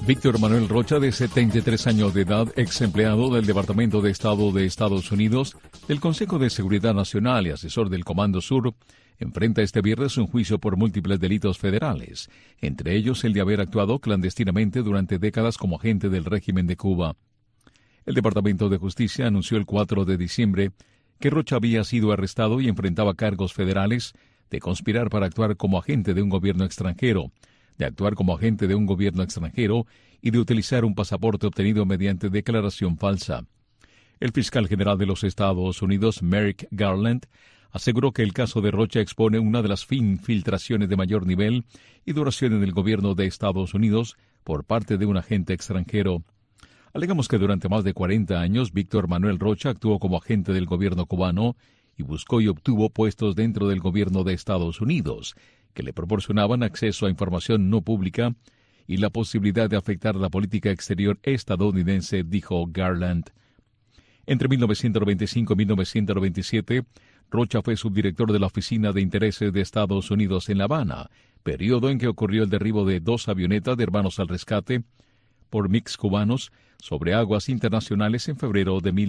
Víctor Manuel Rocha, de 73 años de edad, ex empleado del Departamento de Estado de Estados Unidos, del Consejo de Seguridad Nacional y asesor del Comando Sur, enfrenta este viernes un juicio por múltiples delitos federales, entre ellos el de haber actuado clandestinamente durante décadas como agente del régimen de Cuba. El Departamento de Justicia anunció el 4 de diciembre que Rocha había sido arrestado y enfrentaba cargos federales de conspirar para actuar como agente de un gobierno extranjero, de actuar como agente de un gobierno extranjero y de utilizar un pasaporte obtenido mediante declaración falsa. El fiscal general de los Estados Unidos, Merrick Garland, aseguró que el caso de Rocha expone una de las infiltraciones de mayor nivel y duración en el gobierno de Estados Unidos por parte de un agente extranjero. Alegamos que durante más de 40 años Víctor Manuel Rocha actuó como agente del gobierno cubano y buscó y obtuvo puestos dentro del gobierno de Estados Unidos, que le proporcionaban acceso a información no pública y la posibilidad de afectar la política exterior estadounidense, dijo Garland. Entre 1995 y 1997, Rocha fue subdirector de la Oficina de Intereses de Estados Unidos en La Habana, periodo en que ocurrió el derribo de 2 avionetas de Hermanos al Rescate por MiGs cubanos sobre aguas internacionales en febrero de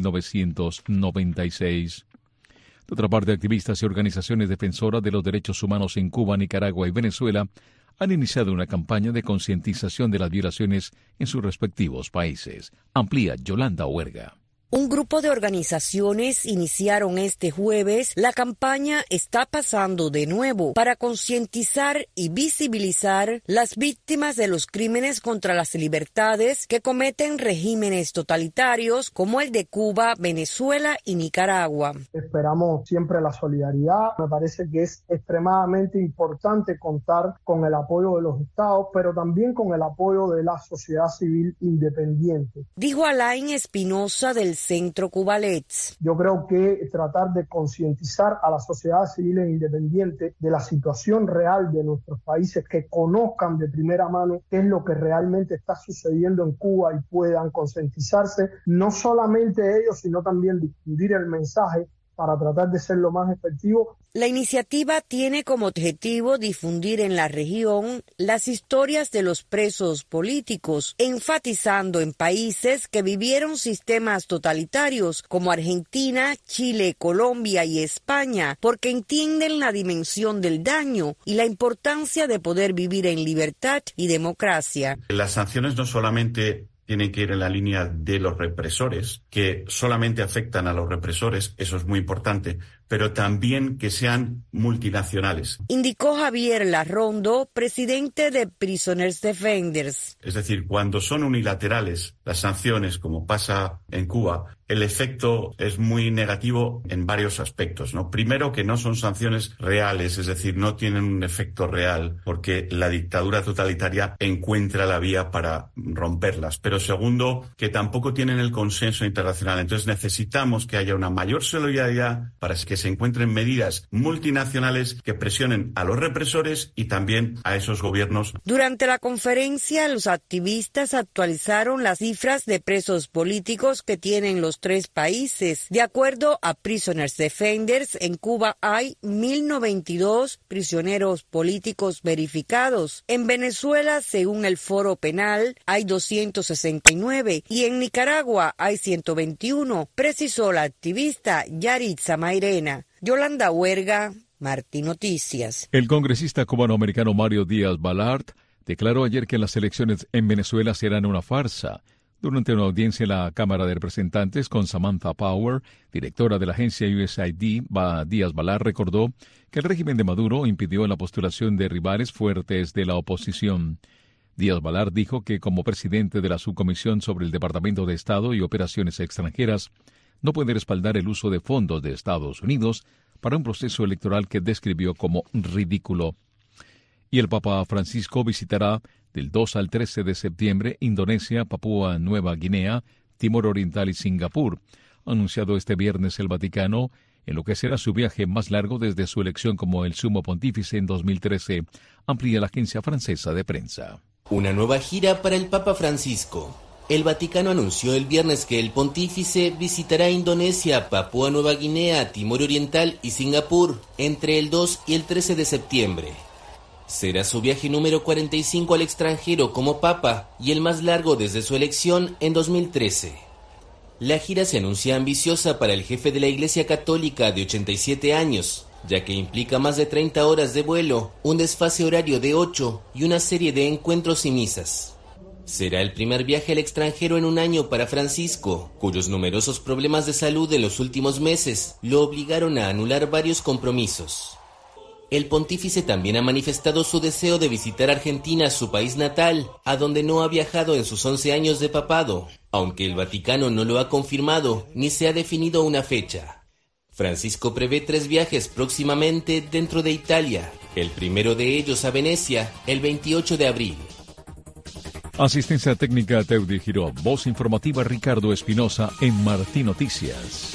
1996. De otra parte, activistas y organizaciones defensoras de los derechos humanos en Cuba, Nicaragua y Venezuela han iniciado una campaña de concientización de las violaciones en sus respectivos países. Amplía Yolanda Huerga. Un grupo de organizaciones iniciaron este jueves la campaña Está pasando de nuevo para concientizar y visibilizar las víctimas de los crímenes contra las libertades que cometen regímenes totalitarios como el de Cuba, Venezuela y Nicaragua. Esperamos siempre la solidaridad. Me parece que es extremadamente importante contar con el apoyo de los estados, pero también con el apoyo de la sociedad civil independiente. Dijo Alain Espinosa del Centro Cubalets. Yo creo que tratar de concientizar a la sociedad civil independiente de la situación real de nuestros países, que conozcan de primera mano qué es lo que realmente está sucediendo en Cuba y puedan concientizarse, no solamente ellos, sino también difundir el mensaje para tratar de ser lo más efectivo. La iniciativa tiene como objetivo difundir en la región las historias de los presos políticos, enfatizando en países que vivieron sistemas totalitarios como Argentina, Chile, Colombia y España, porque entienden la dimensión del daño y la importancia de poder vivir en libertad y democracia. Las sanciones no solamente tienen que ir en la línea de los represores, que solamente afectan a los represores, eso es muy importante, pero también que sean multinacionales. Indicó Javier Larrondo, presidente de Prisoners Defenders. Es decir, cuando son unilaterales las sanciones, como pasa en Cuba, el efecto es muy negativo en varios aspectos, ¿no? Primero, que no son sanciones reales, es decir, no tienen un efecto real, porque la dictadura totalitaria encuentra la vía para romperlas. Pero segundo, que tampoco tienen el consenso internacional. Entonces necesitamos que haya una mayor solidaridad para que se encuentren medidas multinacionales que presionen a los represores y también a esos gobiernos. Durante la conferencia, los activistas actualizaron las cifras de presos políticos que tienen los 3 países. De acuerdo a Prisoners Defenders, en Cuba hay 1.092 prisioneros políticos verificados. En Venezuela, según el Foro Penal, hay 269 y en Nicaragua hay 121, precisó la activista Yaritza Mairena. Yolanda Huerga, Martí Noticias. El congresista cubano-americano Mario Díaz-Balart declaró ayer que las elecciones en Venezuela serán una farsa. Durante una audiencia en la Cámara de Representantes con Samantha Power, directora de la agencia USAID, Díaz-Balart recordó que el régimen de Maduro impidió la postulación de rivales fuertes de la oposición. Díaz-Balart dijo que como presidente de la Subcomisión sobre el Departamento de Estado y Operaciones Extranjeras, no puede respaldar el uso de fondos de Estados Unidos para un proceso electoral que describió como ridículo. Y el Papa Francisco visitará del 2 al 13 de septiembre Indonesia, Papúa Nueva Guinea, Timor Oriental y Singapur, ha anunciado este viernes el Vaticano, en lo que será su viaje más largo desde su elección como el sumo pontífice en 2013, amplía la agencia francesa de prensa. Una nueva gira para el Papa Francisco. El Vaticano anunció el viernes que el pontífice visitará Indonesia, Papúa Nueva Guinea, Timor Oriental y Singapur entre el 2 y el 13 de septiembre. Será su viaje número 45 al extranjero como papa y el más largo desde su elección en 2013. La gira se anuncia ambiciosa para el jefe de la Iglesia Católica de 87 años, ya que implica más de 30 horas de vuelo, un desfase horario de 8 y una serie de encuentros y misas. Será el primer viaje al extranjero en un año para Francisco, cuyos numerosos problemas de salud en los últimos meses lo obligaron a anular varios compromisos. El pontífice también ha manifestado su deseo de visitar Argentina, su país natal, a donde no ha viajado en sus 11 años de papado, aunque el Vaticano no lo ha confirmado ni se ha definido una fecha. Francisco prevé 3 viajes próximamente dentro de Italia, el primero de ellos a Venecia, el 28 de abril. Asistencia técnica Teudi Giró, voz informativa Ricardo Espinosa en Martí Noticias.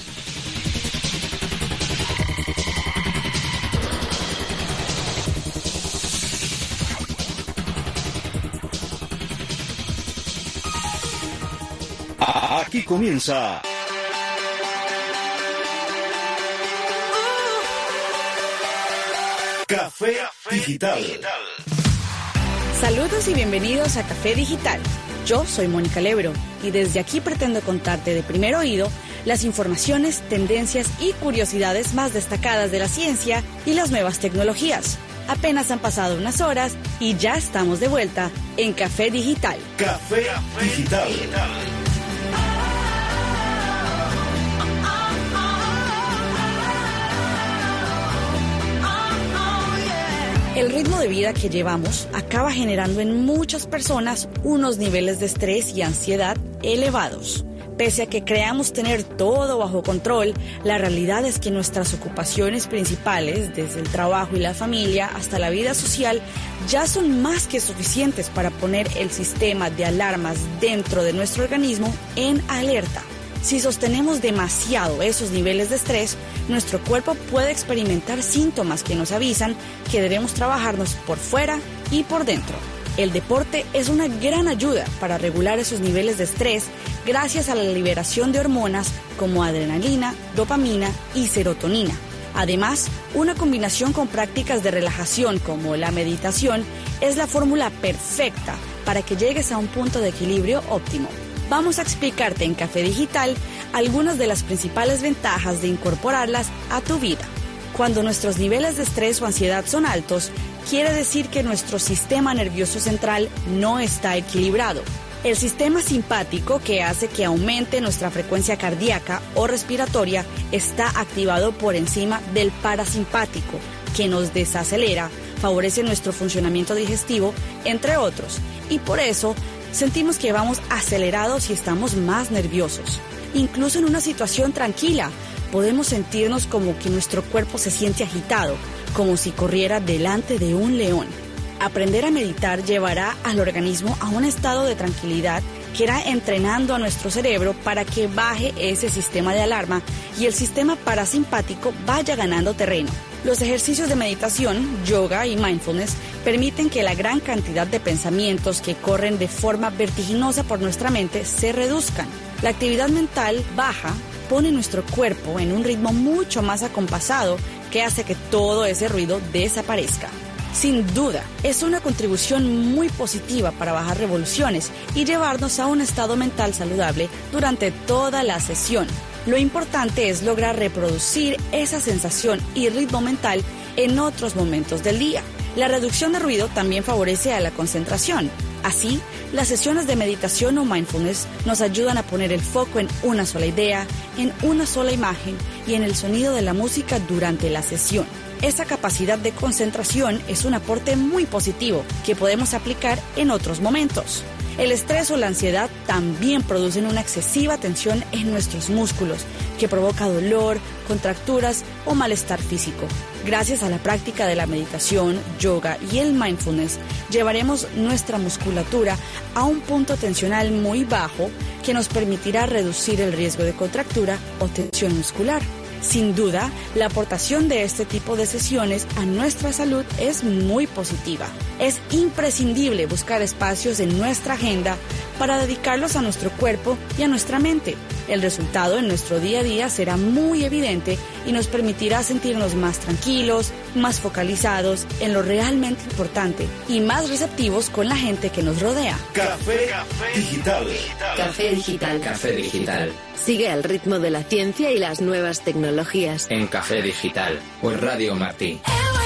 Aquí comienza Café Digital. Saludos y bienvenidos a Café Digital. Yo soy Mónica Lebro y desde aquí pretendo contarte de primer oído las informaciones, tendencias y curiosidades más destacadas de la ciencia y las nuevas tecnologías. Apenas han pasado unas horas y ya estamos de vuelta en Café Digital. Café Digital. El ritmo de vida que llevamos acaba generando en muchas personas unos niveles de estrés y ansiedad elevados. Pese a que creamos tener todo bajo control, la realidad es que nuestras ocupaciones principales, desde el trabajo y la familia hasta la vida social, ya son más que suficientes para poner el sistema de alarmas dentro de nuestro organismo en alerta. Si sostenemos demasiado esos niveles de estrés, nuestro cuerpo puede experimentar síntomas que nos avisan que debemos trabajarnos por fuera y por dentro. El deporte es una gran ayuda para regular esos niveles de estrés gracias a la liberación de hormonas como adrenalina, dopamina y serotonina. Además, una combinación con prácticas de relajación como la meditación es la fórmula perfecta para que llegues a un punto de equilibrio óptimo. Vamos a explicarte en Café Digital algunas de las principales ventajas de incorporarlas a tu vida. Cuando nuestros niveles de estrés o ansiedad son altos, quiere decir que nuestro sistema nervioso central no está equilibrado. El sistema simpático, que hace que aumente nuestra frecuencia cardíaca o respiratoria, está activado por encima del parasimpático, que nos desacelera, favorece nuestro funcionamiento digestivo, entre otros, y por eso sentimos que vamos acelerados y estamos más nerviosos. Incluso en una situación tranquila, podemos sentirnos como que nuestro cuerpo se siente agitado, como si corriera delante de un león. Aprender a meditar llevará al organismo a un estado de tranquilidad que irá entrenando a nuestro cerebro para que baje ese sistema de alarma y el sistema parasimpático vaya ganando terreno. Los ejercicios de meditación, yoga y mindfulness permiten que la gran cantidad de pensamientos que corren de forma vertiginosa por nuestra mente se reduzcan. La actividad mental baja pone nuestro cuerpo en un ritmo mucho más acompasado que hace que todo ese ruido desaparezca. Sin duda, es una contribución muy positiva para bajar revoluciones y llevarnos a un estado mental saludable durante toda la sesión. Lo importante es lograr reproducir esa sensación y ritmo mental en otros momentos del día. La reducción de ruido también favorece a la concentración. Así, las sesiones de meditación o mindfulness nos ayudan a poner el foco en una sola idea, en una sola imagen y en el sonido de la música durante la sesión. Esa capacidad de concentración es un aporte muy positivo que podemos aplicar en otros momentos. El estrés o la ansiedad también producen una excesiva tensión en nuestros músculos, que provoca dolor, contracturas o malestar físico. Gracias a la práctica de la meditación, yoga y el mindfulness, llevaremos nuestra musculatura a un punto tensional muy bajo que nos permitirá reducir el riesgo de contractura o tensión muscular. Sin duda, la aportación de este tipo de sesiones a nuestra salud es muy positiva. Es imprescindible buscar espacios en nuestra agenda para dedicarlos a nuestro cuerpo y a nuestra mente. El resultado en nuestro día a día será muy evidente y nos permitirá sentirnos más tranquilos, más focalizados en lo realmente importante y más receptivos con la gente que nos rodea. Café Digital. Café Digital. Café Digital. Sigue el ritmo de la ciencia y las nuevas tecnologías. En Café Digital. Por Radio Martí.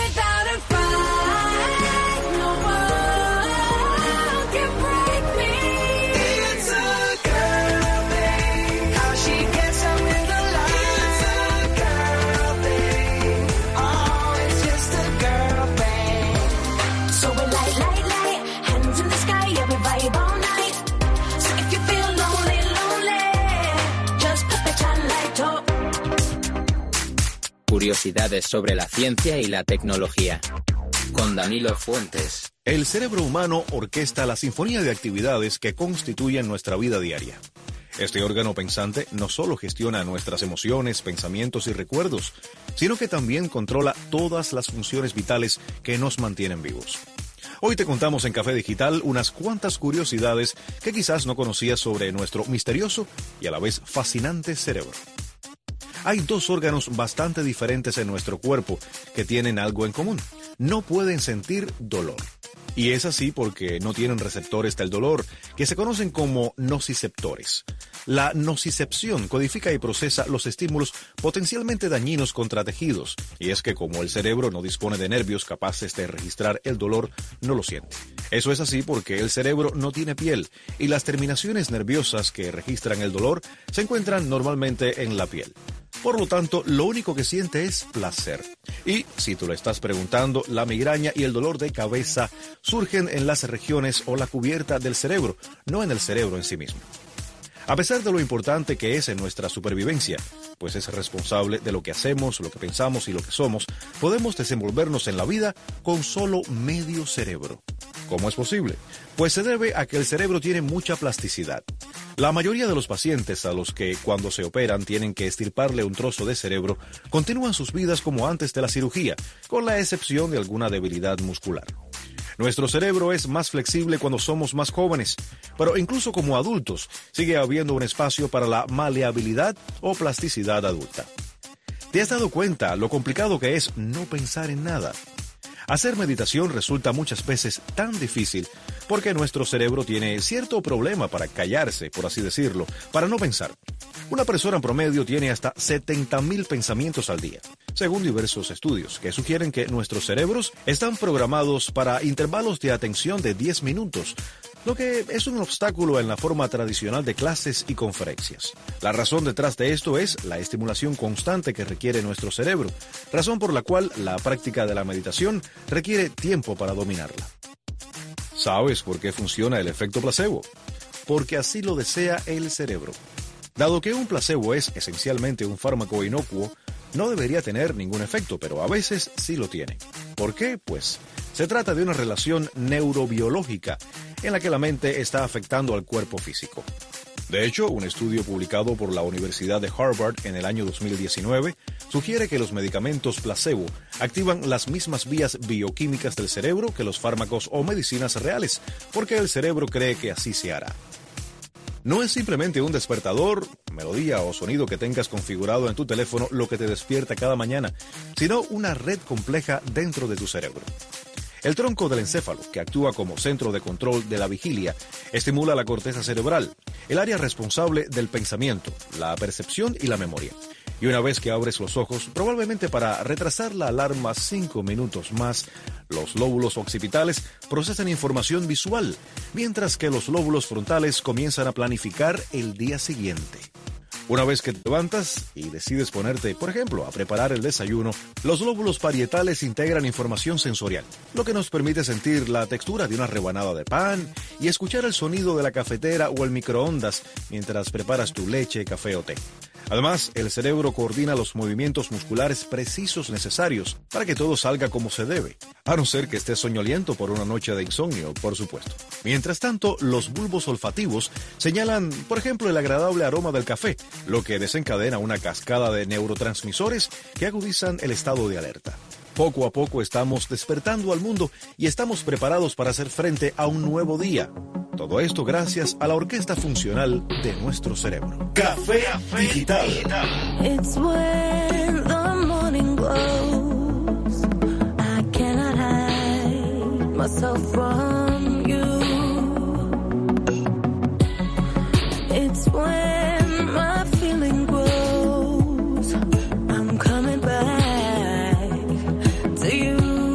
Curiosidades sobre la ciencia y la tecnología. Con Danilo Fuentes. El cerebro humano orquesta la sinfonía de actividades que constituyen nuestra vida diaria. Este órgano pensante no solo gestiona nuestras emociones, pensamientos y recuerdos, sino que también controla todas las funciones vitales que nos mantienen vivos. Hoy te contamos en Café Digital unas cuantas curiosidades que quizás no conocías sobre nuestro misterioso y a la vez fascinante cerebro. Hay dos órganos bastante diferentes en nuestro cuerpo que tienen algo en común. No pueden sentir dolor. Y es así porque no tienen receptores del dolor, que se conocen como nociceptores. La nocicepción codifica y procesa los estímulos potencialmente dañinos contra tejidos. Y es que como el cerebro no dispone de nervios capaces de registrar el dolor, no lo siente. Eso es así porque el cerebro no tiene piel y las terminaciones nerviosas que registran el dolor se encuentran normalmente en la piel. Por lo tanto, lo único que siente es placer. Y, si tú lo estás preguntando, la migraña y el dolor de cabeza surgen en las regiones o la cubierta del cerebro, no en el cerebro en sí mismo. A pesar de lo importante que es en nuestra supervivencia, pues es responsable de lo que hacemos, lo que pensamos y lo que somos, podemos desenvolvernos en la vida con solo medio cerebro. ¿Cómo es posible? Pues se debe a que el cerebro tiene mucha plasticidad. La mayoría de los pacientes a los que cuando se operan tienen que extirparle un trozo de cerebro continúan sus vidas como antes de la cirugía, con la excepción de alguna debilidad muscular. Nuestro cerebro es más flexible cuando somos más jóvenes, pero incluso como adultos sigue habiendo un espacio para la maleabilidad o plasticidad adulta. ¿Te has dado cuenta lo complicado que es no pensar en nada? Hacer meditación resulta muchas veces tan difícil porque nuestro cerebro tiene cierto problema para callarse, por así decirlo, para no pensar. Una persona en promedio tiene hasta 70.000 pensamientos al día, según diversos estudios que sugieren que nuestros cerebros están programados para intervalos de atención de 10 minutos, lo que es un obstáculo en la forma tradicional de clases y conferencias. La razón detrás de esto es la estimulación constante que requiere nuestro cerebro, razón por la cual la práctica de la meditación requiere tiempo para dominarla. ¿Sabes por qué funciona el efecto placebo? Porque así lo desea el cerebro. Dado que un placebo es esencialmente un fármaco inocuo, no debería tener ningún efecto, pero a veces sí lo tiene. ¿Por qué? Pues se trata de una relación neurobiológica en la que la mente está afectando al cuerpo físico. De hecho, un estudio publicado por la Universidad de Harvard en el año 2019 sugiere que los medicamentos placebo activan las mismas vías bioquímicas del cerebro que los fármacos o medicinas reales, porque el cerebro cree que así se hará. No es simplemente un despertador, melodía o sonido que tengas configurado en tu teléfono lo que te despierta cada mañana, sino una red compleja dentro de tu cerebro. El tronco del encéfalo, que actúa como centro de control de la vigilia, estimula la corteza cerebral, el área responsable del pensamiento, la percepción y la memoria. Y una vez que abres los ojos, probablemente para retrasar la alarma 5 minutos más, los lóbulos occipitales procesan información visual, mientras que los lóbulos frontales comienzan a planificar el día siguiente. Una vez que te levantas y decides ponerte, por ejemplo, a preparar el desayuno, los lóbulos parietales integran información sensorial, lo que nos permite sentir la textura de una rebanada de pan y escuchar el sonido de la cafetera o el microondas mientras preparas tu leche, café o té. Además, el cerebro coordina los movimientos musculares precisos necesarios para que todo salga como se debe, a no ser que estés soñoliento por una noche de insomnio, por supuesto. Mientras tanto, los bulbos olfativos señalan, por ejemplo, el agradable aroma del café, lo que desencadena una cascada de neurotransmisores que agudizan el estado de alerta. poco a poco estamos despertando al mundo y estamos preparados para hacer frente a un nuevo día. Todo esto gracias a la orquesta funcional de nuestro cerebro. Café Digital. It's when the morning glows. I cannot hide myself from you. It's when my feeling grows. I'm coming back to you.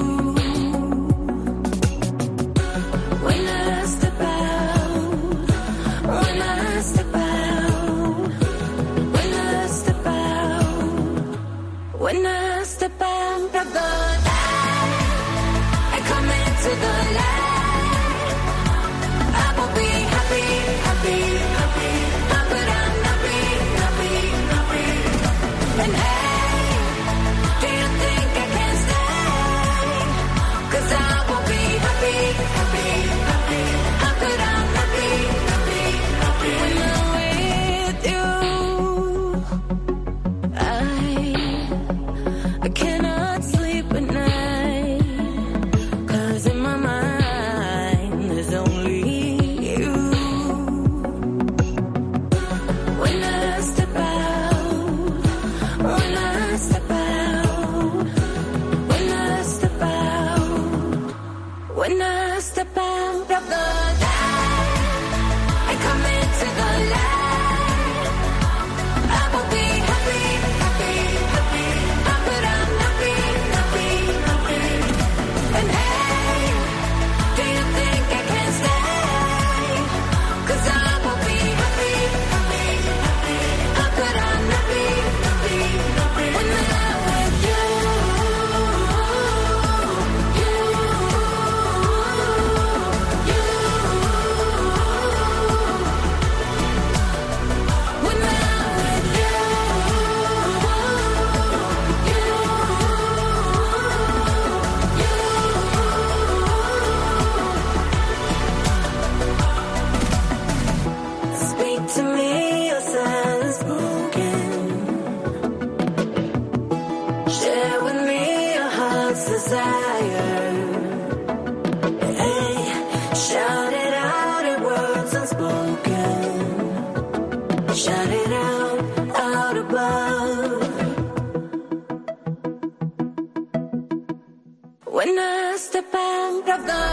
When I step out, when I step out, when I step out, when I step out of the light, I come into the light. I will be happy, happy, happy. How could I not be happy, happy? And hey, do you think I can stay? 'Cause I will be happy, happy, happy. How could I not be happy, happy? When I'm with you, I cannot sleep at night. 'Cause in my mind there's only you. When I step out, when I step out, when I step out, when I step out of the light, I come into the light. I will be happy, happy, happy. How could I not be happy, happy? And hey, do you think I can stay? 'Cause I will be happy, happy, happy. How could I not be happy, happy? When I'm with you, when I'm with speak to me, your silence broken. Share with me your heart's desire. Hey, shout it out in words unspoken. Shout it out above. When I step out of the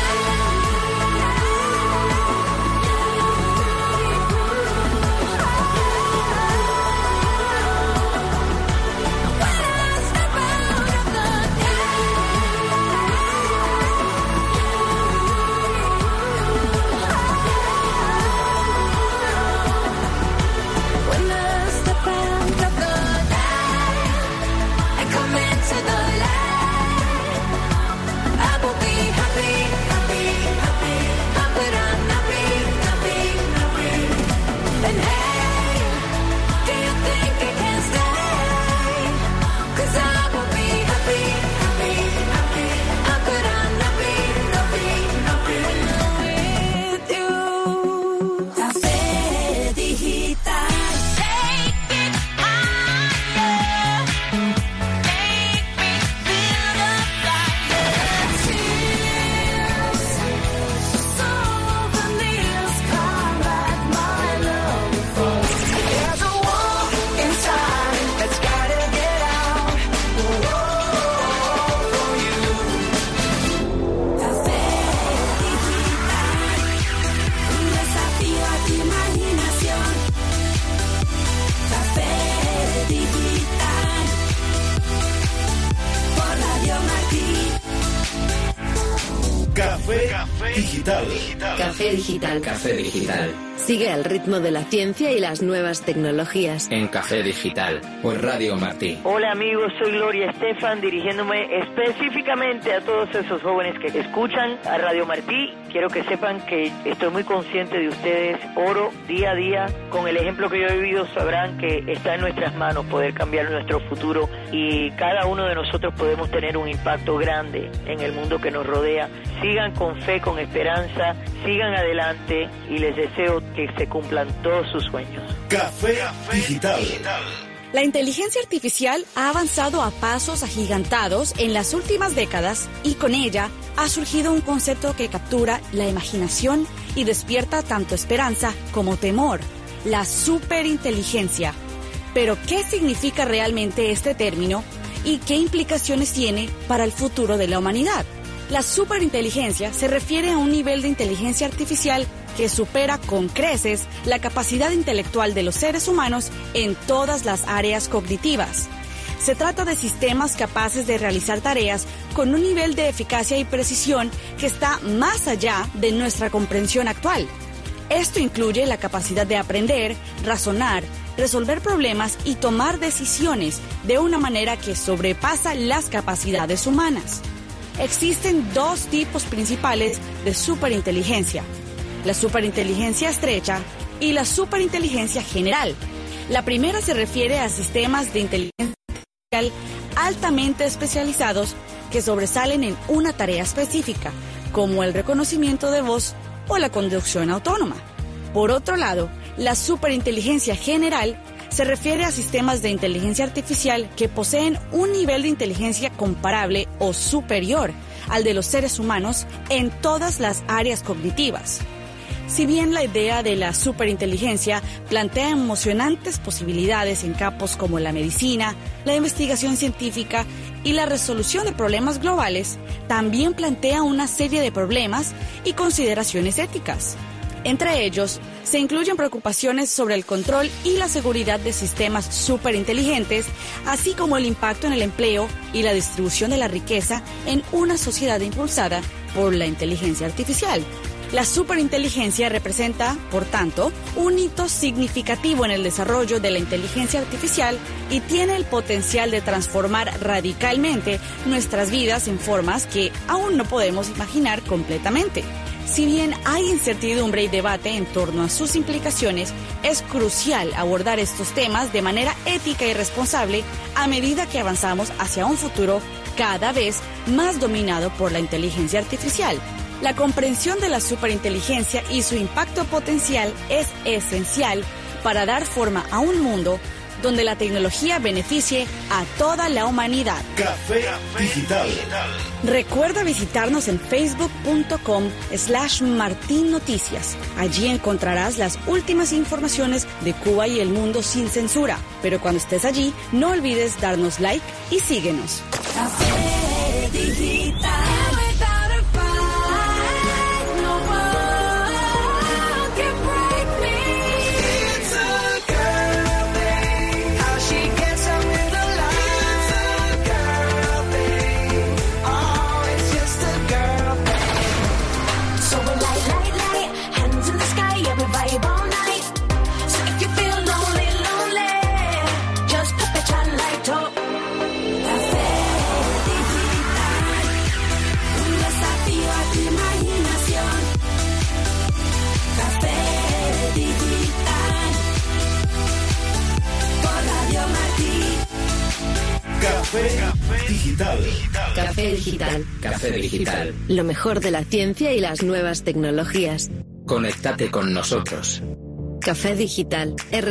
when I step out of the light, I come into the light. I will be happy, happy, happy. How could I not be happy, happy? And hey, do you think I can stay? 'Cause I will be happy, happy, happy. How could I not be happy, happy? When I'm with you. Café Digital. Take it higher. Make me feel the fire. Tears, souvenirs, come back, my love. There's a war inside that's gotta get out. For you. Café Digital. Un desafío a tu imaginación. Café Digital. Por Radio Martí. Café Digital. Café Digital. Café Digital. Sigue el ritmo de la ciencia y las nuevas tecnologías. En Café Digital. Por Radio Martí. Hola amigos, soy Gloria Estefan, dirigiéndome específicamente a todos esos jóvenes que escuchan a Radio Martí. Quiero que sepan que estoy muy consciente de ustedes. Oro día a día. Con el ejemplo que yo he vivido sabrán que está en nuestras manos poder cambiar nuestro futuro y cada uno de nosotros podemos tener un impacto grande en el mundo que nos rodea. Sigan con fe, con esperanza, sigan adelante y les deseo que se cumplan todos sus sueños. Café Digital. La inteligencia artificial ha avanzado a pasos agigantados en las últimas décadas y con ella ha surgido un concepto que captura la imaginación y despierta tanto esperanza como temor: la superinteligencia. Pero, ¿qué significa realmente este término y qué implicaciones tiene para el futuro de la humanidad? La superinteligencia se refiere a un nivel de inteligencia artificial que supera con creces la capacidad intelectual de los seres humanos en todas las áreas cognitivas. Se trata de sistemas capaces de realizar tareas con un nivel de eficacia y precisión que está más allá de nuestra comprensión actual. Esto incluye la capacidad de aprender, razonar, resolver problemas y tomar decisiones de una manera que sobrepasa las capacidades humanas. Existen dos tipos principales de superinteligencia: la superinteligencia estrecha y la superinteligencia general. La primera se refiere a sistemas de inteligencia artificial altamente especializados que sobresalen en una tarea específica, como el reconocimiento de voz o la conducción autónoma. Por otro lado, la superinteligencia general se refiere a sistemas de inteligencia artificial que poseen un nivel de inteligencia comparable o superior al de los seres humanos en todas las áreas cognitivas. Si bien la idea de la superinteligencia plantea emocionantes posibilidades en campos como la medicina, la investigación científica y la resolución de problemas globales, también plantea una serie de problemas y consideraciones éticas. Entre ellos, se incluyen preocupaciones sobre el control y la seguridad de sistemas superinteligentes, así como el impacto en el empleo y la distribución de la riqueza en una sociedad impulsada por la inteligencia artificial. La superinteligencia representa, por tanto, un hito significativo en el desarrollo de la inteligencia artificial y tiene el potencial de transformar radicalmente nuestras vidas en formas que aún no podemos imaginar completamente. Si bien hay incertidumbre y debate en torno a sus implicaciones, es crucial abordar estos temas de manera ética y responsable a medida que avanzamos hacia un futuro cada vez más dominado por la inteligencia artificial. La comprensión de la superinteligencia y su impacto potencial es esencial para dar forma a un mundo donde la tecnología beneficie a toda la humanidad. Café Digital. Recuerda visitarnos en facebook.com/martinnoticias. Allí encontrarás las últimas informaciones de Cuba y el mundo sin censura. Pero cuando estés allí, no olvides darnos like y síguenos. Café Digital. Café Digital. Café Digital. Café Digital. Lo mejor de la ciencia y las nuevas tecnologías. Conéctate con nosotros. Café Digital.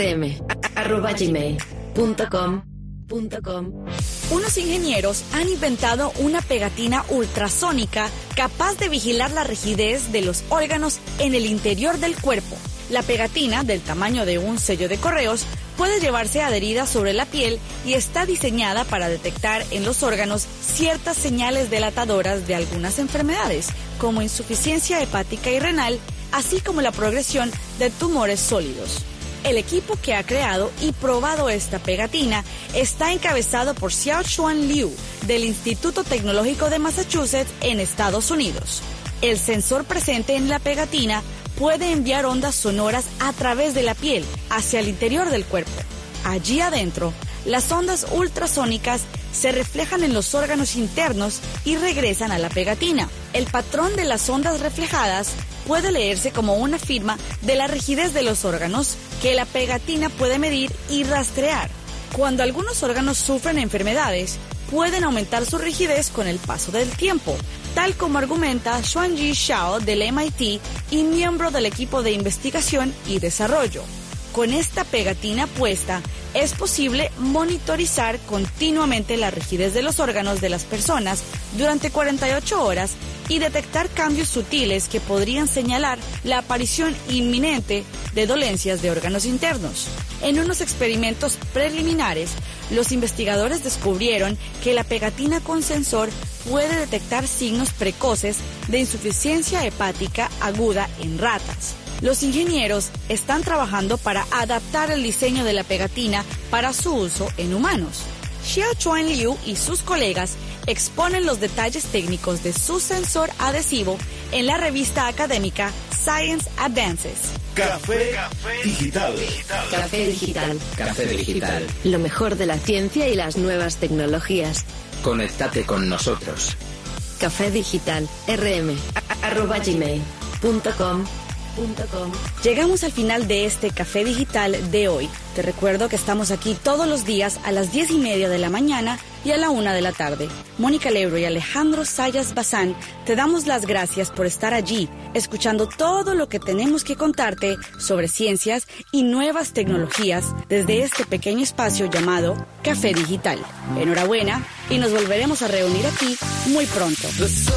rm@gmail.com. Unos ingenieros han inventado una pegatina ultrasónica capaz de vigilar la rigidez de los órganos en el interior del cuerpo. La pegatina, del tamaño de un sello de correos, puede llevarse adherida sobre la piel y está diseñada para detectar en los órganos ciertas señales delatadoras de algunas enfermedades, como insuficiencia hepática y renal, así como la progresión de tumores sólidos. El equipo que ha creado y probado esta pegatina está encabezado por Xiaochuan Liu, del Instituto Tecnológico de Massachusetts en Estados Unidos. El sensor presente en la pegatina puede enviar ondas sonoras a través de la piel hacia el interior del cuerpo. Allí adentro, las ondas ultrasónicas se reflejan en los órganos internos y regresan a la pegatina. El patrón de las ondas reflejadas puede leerse como una firma de la rigidez de los órganos que la pegatina puede medir y rastrear. Cuando algunos órganos sufren enfermedades, pueden aumentar su rigidez con el paso del tiempo, tal como argumenta Xuanji Xiao del MIT y miembro del equipo de investigación y desarrollo. Con esta pegatina puesta, es posible monitorizar continuamente la rigidez de los órganos de las personas durante 48 horas y detectar cambios sutiles que podrían señalar la aparición inminente de dolencias de órganos internos. En unos experimentos preliminares, los investigadores descubrieron que la pegatina con sensor puede detectar signos precoces de insuficiencia hepática aguda en ratas. Los ingenieros están trabajando para adaptar el diseño de la pegatina para su uso en humanos. Xiaochuan Liu y sus colegas exponen los detalles técnicos de su sensor adhesivo en la revista académica Science Advances. Café Digital. Café Digital. Café Digital. Lo mejor de la ciencia y las nuevas tecnologías. Conéctate con nosotros. Café Digital. rm@gmail.com. Llegamos al final de este Café Digital de hoy. Te recuerdo que estamos aquí todos los días a las 10:30 de la mañana y a la 1 de la tarde. Mónica Lebro y Alejandro Sayas Bazán te damos las gracias por estar allí, escuchando todo lo que tenemos que contarte sobre ciencias y nuevas tecnologías desde este pequeño espacio llamado Café Digital. Enhorabuena y nos volveremos a reunir aquí muy pronto.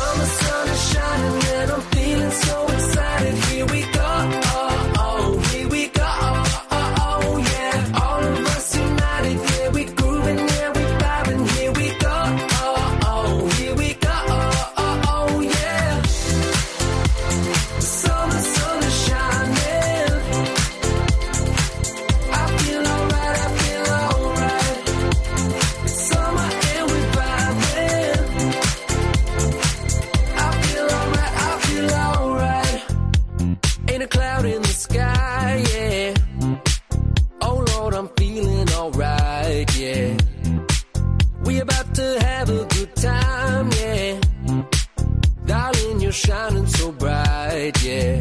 Shining so bright, yeah.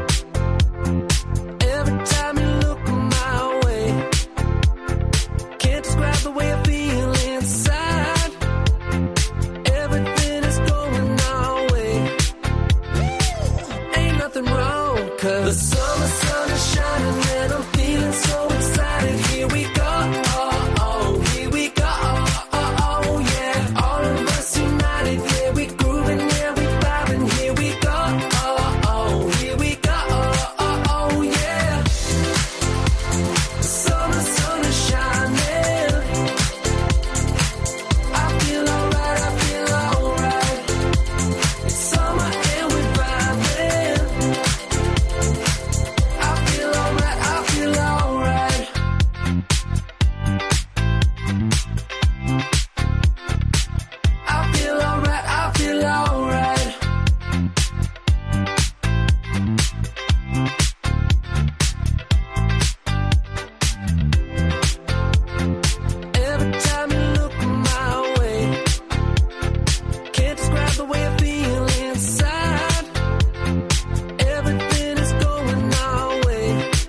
Every time you look my way, can't describe the way I feel inside. Everything is going our way. Ain't nothing wrong, 'cause the summer sun is shining and I'm feeling so excited. Here we go, here we go, yeah. All of us united, yeah, we grooving, yeah, we vibing. Here we go, here we go, yeah. The summer sun is shining. I feel alright, I feel alright. It's summer and we're vibing. I feel alright, I feel alright. I feel alright, I feel alright. Every time you look my way, can't describe the way I feel inside. Everything is going our way.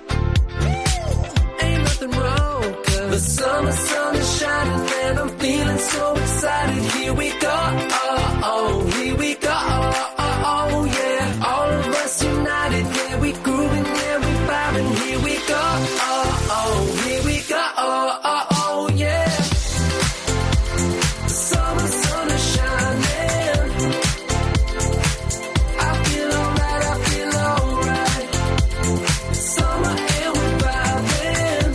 Ain't nothing wrong, 'cause the summer sun is shining and I'm feeling so excited. Here we go, here we go, yeah. All of us united, yeah, we grooving, yeah, we vibing. Here we go, here we go, yeah. The summer sun is shining. I feel alright, I feel alright. It's summer and we're vibing.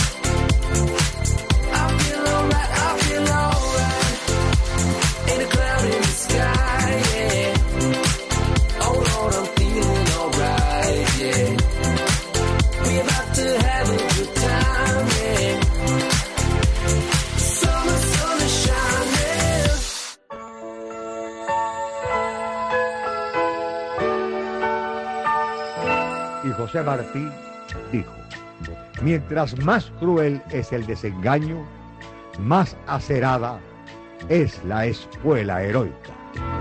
I feel alright, I feel alright. Ain't a cloud in the sky, yeah. Oh Lord, I'm feeling alright, yeah. We about to have a good time, yeah. The summer sun is shining. Y José Martí dijo: mientras más cruel es el desengaño, más acerada es la espuela heroica.